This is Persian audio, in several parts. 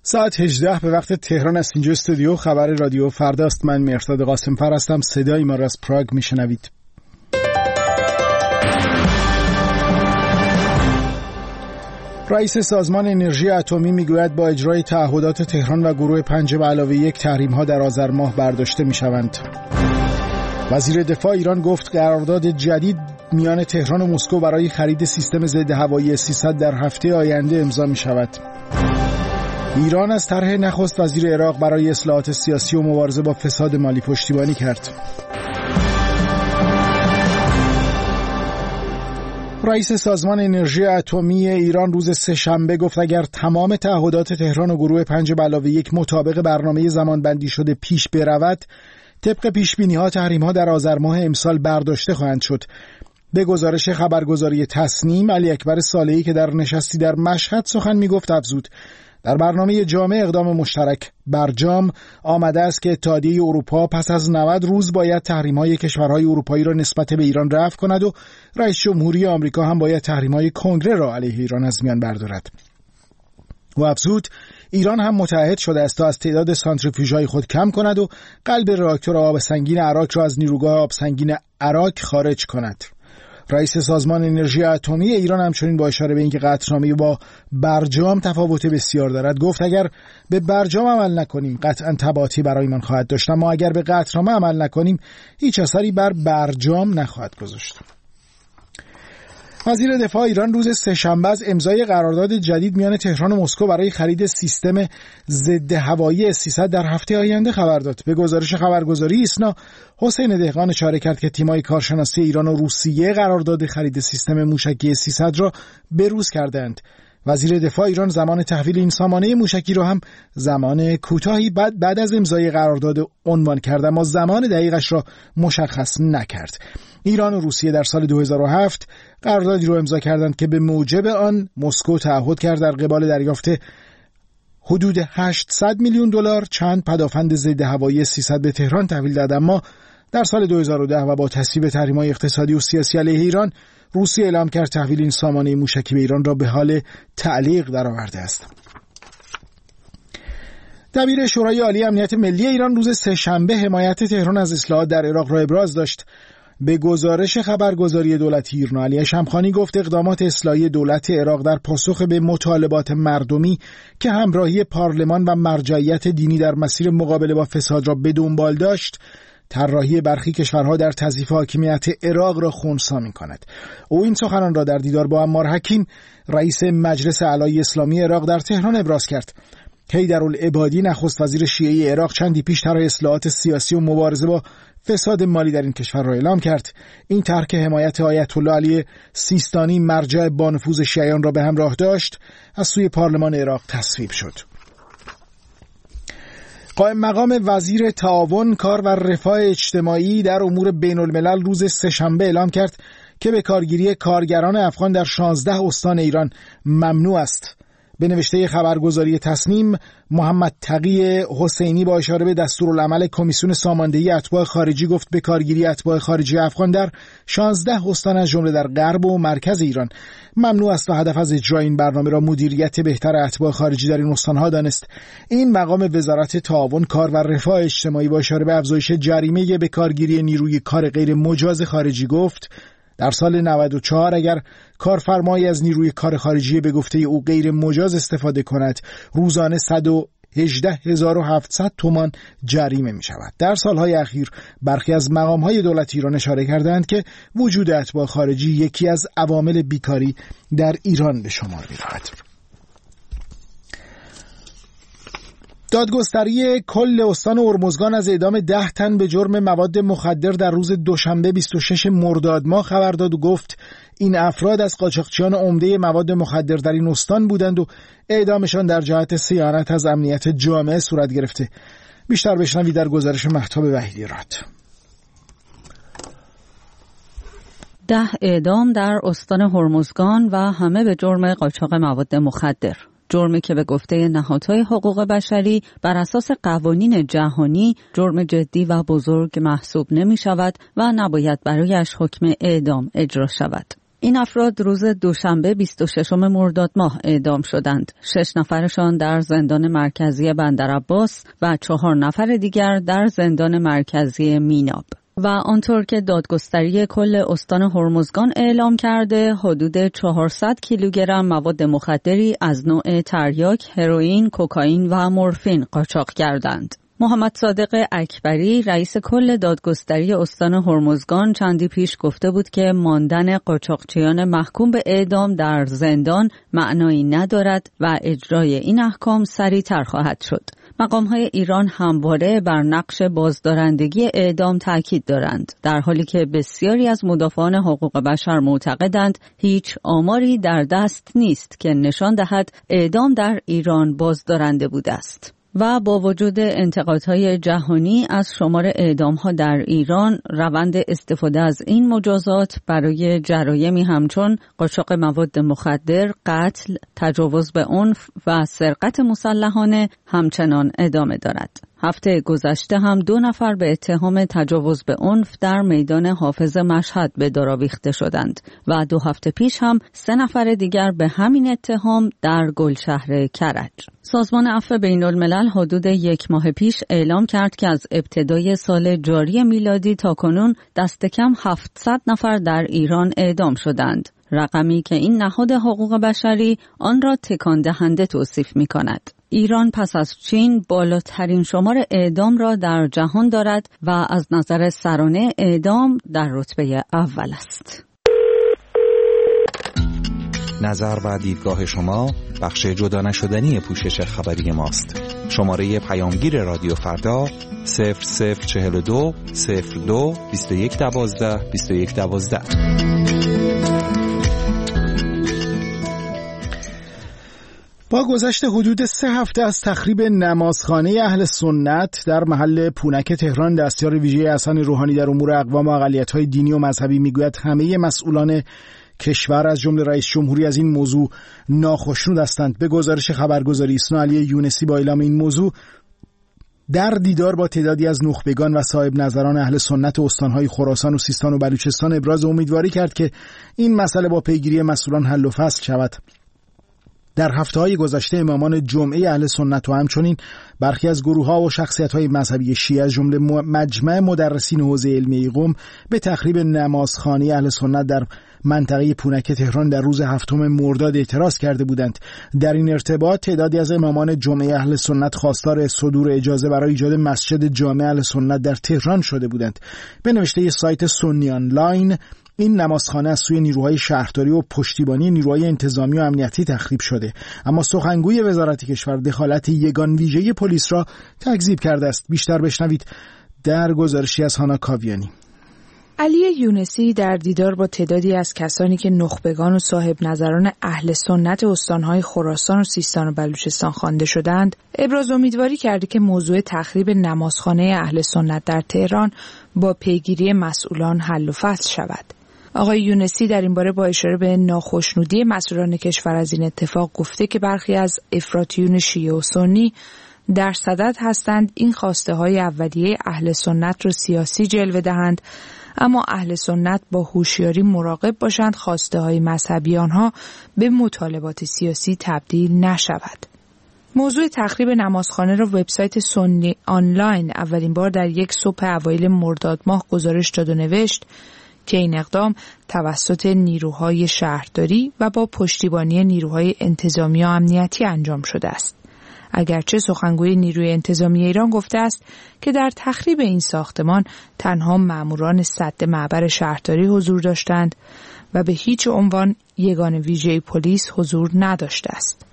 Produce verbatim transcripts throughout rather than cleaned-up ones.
ساعت هجده به وقت تهران است. اینجا استودیو خبر رادیو فردا است. من مهرداد قاسم‌فر هستم. صدای ما را از پراگ میشنوید. رئیس سازمان انرژی اتمی میگوید با اجرای تعهدات تهران و گروه پنج به علاوه یک تحریم‌ها در آذر ماه برداشته میشوند. وزیر دفاع ایران گفت قرارداد جدید میان تهران و مسکو برای خرید سیستم ضد هوایی سیصد در هفته آینده امضا میشود. ایران از طرح نخست وزیر عراق برای اصلاحات سیاسی و مبارزه با فساد مالی پشتیبانی کرد. رئیس سازمان انرژی اتمی ایران روز سه‌شنبه گفت اگر تمام تعهدات تهران و گروه پنج به علاوه یک مطابق برنامه زمانبندی شده پیش برود، طبق پیش‌بینی‌ها تحریم‌ها در آذر ماه امسال برداشته خواهند شد. به گزارش خبرگزاری تصنیم، علی اکبر صالحی که در نشستی در مشهد سخن می‌گفت افزود در برنامه جامع اقدام مشترک برجام آمده است که اتحادیه اروپا پس از نود روز باید تحریم‌های کشورهای اروپایی را نسبت به ایران رفع کند و رئیس جمهوری آمریکا هم باید تحریم‌های کنگره را علیه ایران از میان بردارد. و افزود ایران هم متعهد شده است تا از تعداد سانتریفیوژهای خود کم کند و قلب راکتور آب سنگین عراق را از نیروگاه آب سنگین عراق خارج کند. رئیس سازمان انرژی اتمی ایران همچنین با اشاره به اینکه قطعنامه با برجام تفاوت بسیار دارد گفت اگر به برجام عمل نکنیم قطعا تبعاتی برایمان خواهد داشت، اما اگر به قطعنامه عمل نکنیم هیچ اثری بر برجام نخواهد گذاشت. وزیر دفاع ایران روز سه‌شنبه از امضای قرارداد جدید میان تهران و مسکو برای خرید سیستم ضد هوایی سیصد در هفته آینده خبر داد. به گزارش خبرگزاری ایسنا، حسین دهقان اشاره کرد که تیم‌های کارشناسی ایران و روسیه قرارداد خرید سیستم موشکی سیصد را بروز کردند. وزیر دفاع ایران زمان تحویل این سامانه موشکی را هم زمان کوتاهی بعد بعد از امضای قرارداد عنوان کرد، اما زمان دقیقش را مشخص نکرد. ایران و روسیه در سال دو هزار و هفت قراردادی را امضا کردند که به موجب آن مسکو تعهد کرد در قبال دریافت حدود هشتصد میلیون دلار چند پدافند ضد هوایی سیصد به تهران تحویل داد. اما در سال دو هزار و ده و با تصویب تحریم‌های اقتصادی و سیاسی علیه ایران، روسیه اعلام کرد تحویل این سامانه موشکی به ایران را به حال تعلیق درآورده است. دبیر شورای عالی امنیت ملی ایران روز سه‌شنبه حمایت تهران از اصلاحات در عراق را ابراز داشت. به گزارش خبرگزاری دولتی ایرنا، علی شمخانی گفت اقدامات اصلاحی دولت عراق در پاسخ به مطالبات مردمی که همراهی پارلمان و مرجعیت دینی در مسیر مقابله با فساد را به دنبال داشت، طراحی برخی کشورها در تضعیف حاکمیت عراق را خنثی می‌کند. او این سخنان را در دیدار با عمار حکیم، رئیس مجلس اعلی اسلامی عراق در تهران ابراز کرد. حیدرالعبادی نخست وزیر شیعی عراق چندی پیش طرح اصلاحات سیاسی و مبارزه با فساد مالی در این کشور را اعلام کرد. این طرح که حمایت آیت الله علی سیستانی مرجع با نفوذ شیعیان را به همراه داشت، از سوی پارلمان عراق تصویب شد. قائم مقام وزیر تعاون، کار و رفاه اجتماعی در امور بین الملل روز سه‌شنبه اعلام کرد که به کارگیری کارگران افغان در شانزده استان ایران ممنوع است. به نوشته خبرگزاری تصنیم، محمد تقی حسینی با اشاره به دستورالعمل کمیسیون ساماندهی اتباع خارجی گفت به کارگیری اتباع خارجی افغان در شانزده استان از جمله در غرب و مرکز ایران ممنوع است و هدف از اجرای این برنامه را مدیریت بهتر اتباع خارجی در این استانها دانست. این مقام وزارت تعاون، کار و رفاه اجتماعی با اشاره به افزایش جریمه به کارگیری نیروی کار غیر مجاز خارجی گفت در سال نود و چهار اگر کارفرمایی از نیروی کار خارجی به گفته او غیر مجاز استفاده کند، روزانه صد و هجده هزار و هفتصد تومان جریمه می شود. در سالهای اخیر برخی از مقامهای دولت ایران اشاره کردند که وجود اتباع خارجی یکی از عوامل بیکاری در ایران به شمار می رود. دادگستری کل استان هرمزگان از اعدام ده تن به جرم مواد مخدر در روز دوشنبه بیست و شش مرداد ماه خبر داد و گفت این افراد از قاچاقچیان عمده مواد مخدر در این استان بودند و اعدامشان در جهت صیانت از امنیت جامعه صورت گرفته. بیشتر بشنوید در گزارش مهتاب وحیدی راد. ده اعدام در استان هرمزگان و همه به جرم قاچاق مواد مخدر. جرمی که به گفته نهادهای حقوق بشری بر اساس قوانین جهانی جرم جدی و بزرگ محسوب نمی شود و نباید برایش حکم اعدام اجرا شود. این افراد روز دوشنبه بیست و ششم مرداد ماه اعدام شدند. شش نفرشان در زندان مرکزی بندرعباس و چهار نفر دیگر در زندان مرکزی میناب. و آنطور که دادگستری کل استان هرمزگان اعلام کرده، حدود چهارصد کیلوگرم مواد مخدری از نوع تریاک، هروئین، کوکائین و مورفین قاچاق کردند. محمد صادق اکبری رئیس کل دادگستری استان هرمزگان چندی پیش گفته بود که ماندن قاچاقچیان محکوم به اعدام در زندان معنایی ندارد و اجرای این احکام سریع‌تر خواهد شد. مقام‌های ایران همواره بر نقش بازدارندگی اعدام تاکید دارند، در حالی که بسیاری از مدافعان حقوق بشر معتقدند هیچ آماری در دست نیست که نشان دهد اعدام در ایران بازدارنده بوده است. و با وجود انتقادهای جهانی از شمار اعدام‌ها در ایران، روند استفاده از این مجازات برای جرایمی همچون قاچاق مواد مخدر، قتل، تجاوز به عنف و سرقت مسلحانه همچنان ادامه دارد. هفته گذشته هم دو نفر به اتهام تجاوز به عنف در میدان حافظ مشهد به دار آویخته شدند و دو هفته پیش هم سه نفر دیگر به همین اتهام در گلشهر کرج. سازمان عفو بین الملل حدود یک ماه پیش اعلام کرد که از ابتدای سال جاری میلادی تا کنون دست کم هفتصد نفر در ایران اعدام شدند. رقمی که این نهاد حقوق بشری آن را تکان دهنده توصیف می کند. ایران پس از چین بالاترین شمار اعدام را در جهان دارد و از نظر سرانه اعدام در رتبه اول است. نظر و دیدگاه شما بخش جدا نشدنی پوشش خبری ماست. شماره پیامگیر رادیو فردا صفر صفر چهل و دو صفر دو بیست و یک دوازده بیست و یک دوازده. با گذشت حدود سه هفته از تخریب نمازخانه اهل سنت در محل پونک تهران، دستیار ویژه حسن روحانی در امور اقوام و اقلیت‌های دینی و مذهبی میگوید همه مسئولان کشور از جمله رئیس جمهوری از این موضوع ناخشنود هستند. به گزارش خبرگزاری اسنا، علی یونسی با اعلام این موضوع در دیدار با تعدادی از نخبگان و صاحب نظران اهل سنت استانهای خراسان و سیستان و بلوچستان ابراز امیدواری کرد که این مسئله با پیگیری مسئولان حل و فصل شود. در هفته‌های گذشته امامان جمعه اهل سنت و همچنین برخی از گروه‌ها و شخصیت‌های مذهبی شیعه از جمله مجمع مدرسین حوزه علمیه قم به تخریب نمازخانه اهل سنت در منطقه پونک تهران در روز هفتم مرداد اعتراض کرده بودند. در این ارتباط تعدادی از امامان جمعه اهل سنت خواستار صدور اجازه برای ایجاد مسجد جامع اهل سنت در تهران شده بودند. به نوشته سایت سنی آنلاین، این نمازخانه از سوی نیروهای شهرداری و پشتیبانی نیروهای انتظامی و امنیتی تخریب شده، اما سخنگوی وزارت کشور دخالت یگان ویژه پلیس را تکذیب کرده است. بیشتر بشنوید در گزارشی از هانا کاویانی. علی یونسی در دیدار با تعدادی از کسانی که نخبگان و صاحب نظران اهل سنت استانهای خراسان و سیستان و بلوچستان خوانده شدند، ابراز امیدواری کرده که موضوع تخریب نمازخانه اهل سنت در تهران با پیگیری مسئولان حل و فصل شود. آقای یونسی در این باره با اشاره به ناخشنودی مسئولان کشور از این اتفاق گفته که برخی از افراطیون شیعه و سنی در صدد هستند این خواسته های اولیه اهل سنت را سیاسی جلوه دهند، اما اهل سنت با هوشیاری مراقب باشند خواسته های مذهبی آنها به مطالبات سیاسی تبدیل نشود. موضوع تخریب نمازخانه را وبسایت سنی آنلاین اولین بار در یک صبح اوایل مرداد ماه گزارش داد و نوشت که این اقدام توسط نیروهای شهرداری و با پشتیبانی نیروهای انتظامی و امنیتی انجام شده است. اگرچه سخنگوی نیروی انتظامی ایران گفته است که در تخریب این ساختمان تنها ماموران سد معبر شهرداری حضور داشتند و به هیچ عنوان یگان ویژه پلیس حضور نداشته است.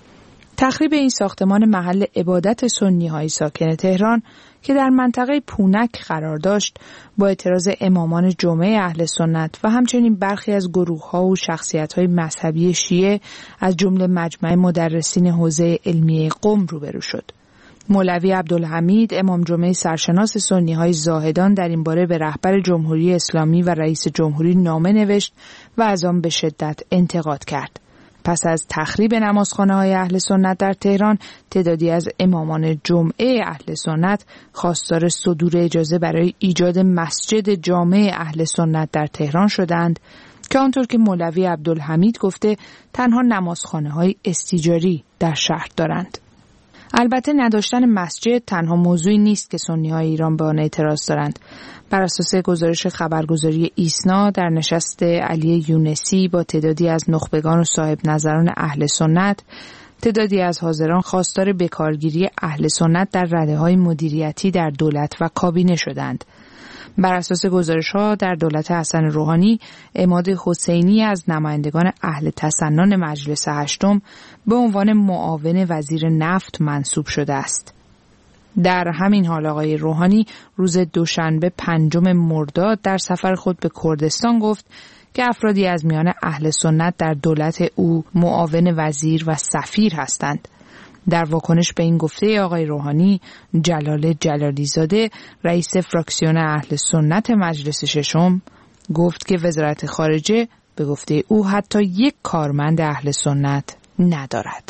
تخریب این ساختمان محل عبادت سنی‌های ساکن تهران که در منطقه پونک قرار داشت با اعتراض امامان جمعه اهل سنت و همچنین برخی از گروه‌ها و شخصیت‌های مذهبی شیعه از جمله مجمع مدرسین حوزه علمیه قم روبرو شد. مولوی عبدالحمید امام جمعه سرشناس سنی‌های زاهدان در این باره به رهبر جمهوری اسلامی و رئیس جمهوری نامه نوشت و از آن به شدت انتقاد کرد. پس از تخریب نمازخانه‌های اهل سنت در تهران، تعدادی از امامان جمعه اهل سنت خواستار صدور اجازه برای ایجاد مسجد جامع اهل سنت در تهران شدند که آنطور که مولوی عبدالحمید گفته تنها نمازخانه‌های استیجاری در شهر دارند. البته نداشتن مسجد تنها موضوعی نیست که سنی‌های ایران به آن اعتراض دارند. بر اساس گزارش خبرگزاری ایسنا در نشست علی یونسی با تعدادی از نخبگان و صاحب نظران اهل سنت، تعدادی از حاضران خواستار بکارگیری اهل سنت در رده‌های مدیریتی در دولت و کابینه شدند. بر اساس گزارش‌ها در دولت حسن روحانی، عماد حسینی از نمایندگان اهل تسنن مجلس هشتم به عنوان معاون وزیر نفت منصوب شده است. در همین حال آقای روحانی روز دوشنبه پنجم مرداد در سفر خود به کردستان گفت که افرادی از میان اهل سنت در دولت او معاون وزیر و سفیر هستند. در واکنش به این گفته آقای روحانی، جلال جلالیزاده رئیس فراکسیون اهل سنت مجلس ششم گفت که وزارت خارجه به گفته او حتی یک کارمند اهل سنت ندارد.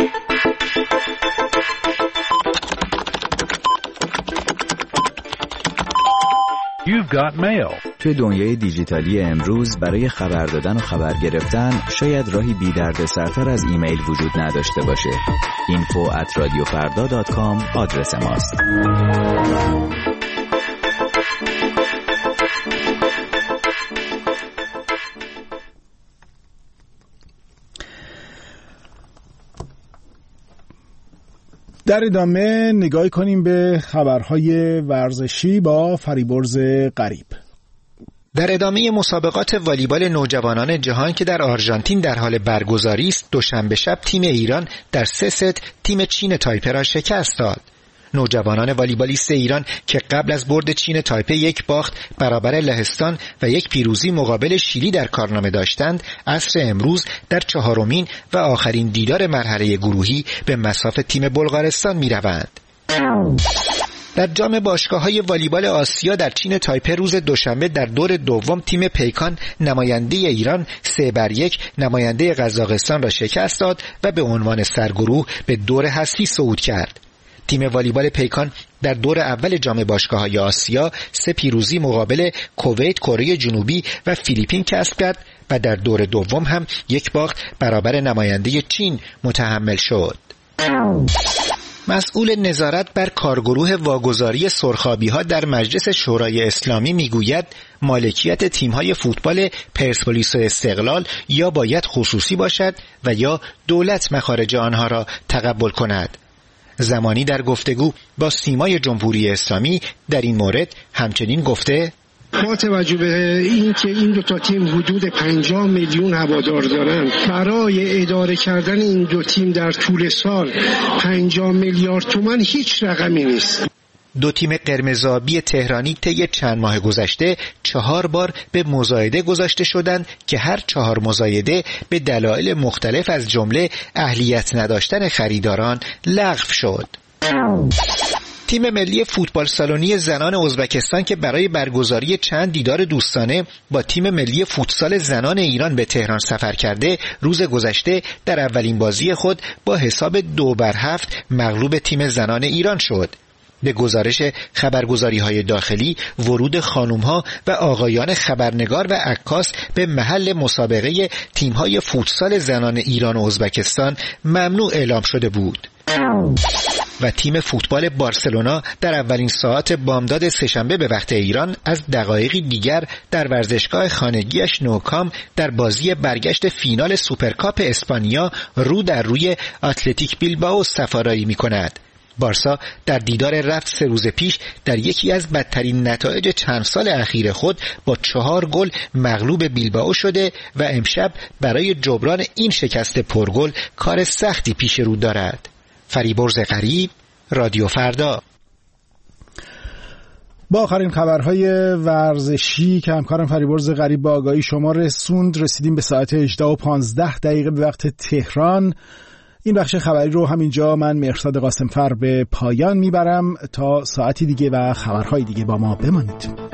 You've got mail. توی دنیای دیجیتالی امروز برای خبر دادن و خبر گرفتن شاید راهی بی درد سرتر از ایمیل وجود نداشته باشه. اینفو ات رادیو فردا دات کام آدرس ماست. در ادامه نگاهی کنیم به خبرهای ورزشی با فریبرز غریب. در ادامه مسابقات والیبال نوجوانان جهان که در آرژانتین در حال برگزاری است، دوشنبه شب تیم ایران در سه ست تیم چین تایپه را شکست داد. نوجوانان والیبالیست ایران که قبل از برد چین تایپه یک باخت برابر لهستان و یک پیروزی مقابل شیلی در کارنامه داشتند، عصر امروز در چهارمین و آخرین دیدار مرحله گروهی به مصاف تیم بلغارستان می روند. در جام باشگاه‌های والیبال آسیا در چین تایپه روز دوشنبه در دور دوم تیم پیکان نماینده ایران سه بر یک نماینده قزاقستان را شکست داد و به عنوان سرگروه به دور حذفی صعود کرد. تیم والیبال پیکان در دور اول جام باشگاه‌های آسیا سه پیروزی مقابل کویت، کره جنوبی و فیلیپین کسب کرد و در دور دوم هم یک باخت برابر نماینده چین متحمل شد. مسئول نظارت بر کارگروه واگذاری سرخابی‌ها در مجلس شورای اسلامی میگوید مالکیت تیم‌های فوتبال پرسپولیس و استقلال یا باید خصوصی باشد و یا دولت مخارج آنها را تقبل کند. زمانی در گفتگو با سیمای جمهوری اسلامی در این مورد همچنین گفته: با توجه به این که این دو تا تیم حدود پنجاه میلیون هوادار دارند، برای اداره کردن این دو تیم در طول سال پنجاه میلیارد تومان هیچ رقمی نیست. دو تیم قرمزآبی تهرانی طی چند ماه گذشته چهار بار به مزایده گذاشته شدند که هر چهار مزایده به دلایل مختلف از جمله اهلیت نداشتن خریداران لغو شد. تیم ملی فوتبال سالونی زنان ازبکستان که برای برگزاری چند دیدار دوستانه با تیم ملی فوتسال زنان ایران به تهران سفر کرده، روز گذشته در اولین بازی خود با حساب دو بر هفت مغلوب تیم زنان ایران شد. به گزارش خبرگزاری‌های داخلی، ورود خانم‌ها و آقایان خبرنگار و عکاس به محل مسابقه تیم‌های فوتسال زنان ایران و ازبکستان ممنوع اعلام شده بود. و تیم فوتبال بارسلونا در اولین ساعات بامداد سه‌شنبه به وقت ایران از دقایقی دیگر در ورزشگاه خانگیش نوکام در بازی برگشت فینال سوپرکاپ اسپانیا رو در روی اتلتیک بیلبائو سفارایی می‌کند. بارسا در دیدار رفت سه روز پیش در یکی از بدترین نتایج چند سال اخیر خود با چهار گل مغلوب بیلبائو شده و امشب برای جبران این شکست پرگل کار سختی پیش رو دارد. فریبرز غریب، رادیو فردا. با آخرین خبرهای ورزشی که همکارم فریبرز غریب با آگاهی شما رسوند، رسیدیم به ساعت هجده و پانزده دقیقه به وقت تهران. این بخش خبری رو همینجا من مهرزاد قاسمفر به پایان میبرم. تا ساعتی دیگه و خبرهای دیگه با ما بمانید.